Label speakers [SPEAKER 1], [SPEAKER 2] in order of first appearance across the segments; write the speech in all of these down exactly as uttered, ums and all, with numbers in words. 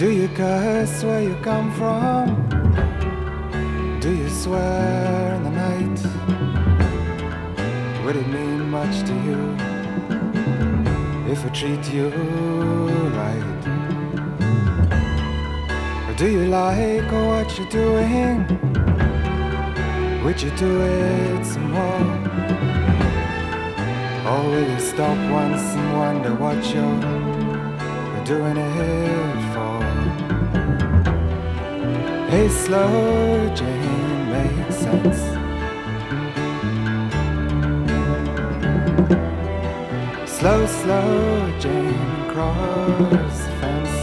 [SPEAKER 1] Do you curse where you come from? Do you swear in the night? Would it mean much to you if I treat you right? Or do you like what you're doing? Would you do it some more? Or will you stop once and wonder what you're doing it for? Hey, slow Jane, makes sense. Slow, slow Jane, cross the fence.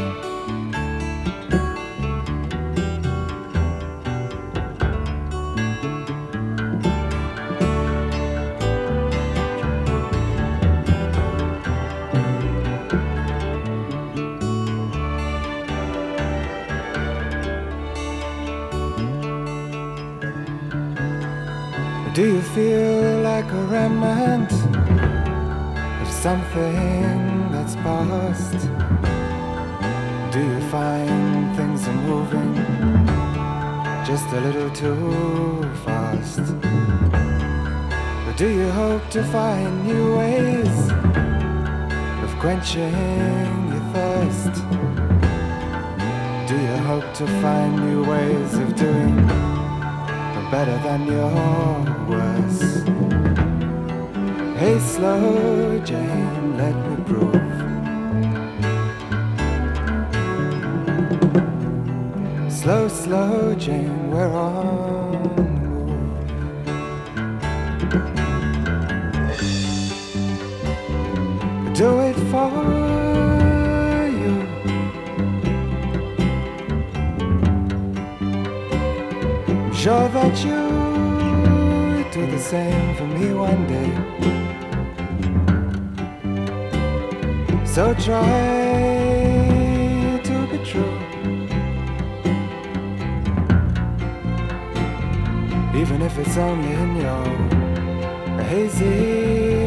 [SPEAKER 1] Do you feel like a remnant of something that's past? Do you find things are moving just a little too fast? Or do you hope to find new ways of quenching your thirst? Do you hope to find new ways of doing better than your worst? Hey, slow Jane, let me prove. Slow, slow Jane, we're on the move. Do it for you. I'm sure that you do the same for me one day. So try to be true, even if it's only in your hazy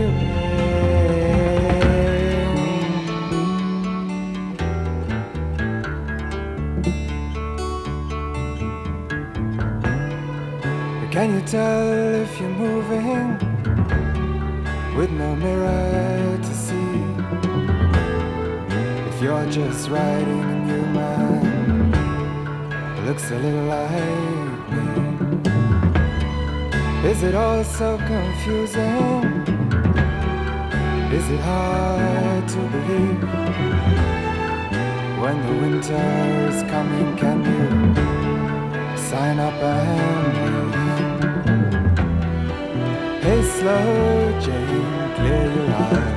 [SPEAKER 1] rain. Can you tell if you're moving with no mirror to see? If you're just riding a new man who looks a little like me, is it all so confusing? Is it hard to believe? When the winter is coming, can you sign up and leave? Hey, slow Jane, clear your eye.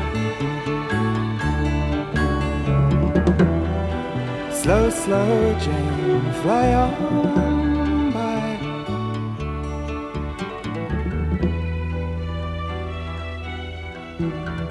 [SPEAKER 1] Slow, slow Jane, fly on by. Thank you.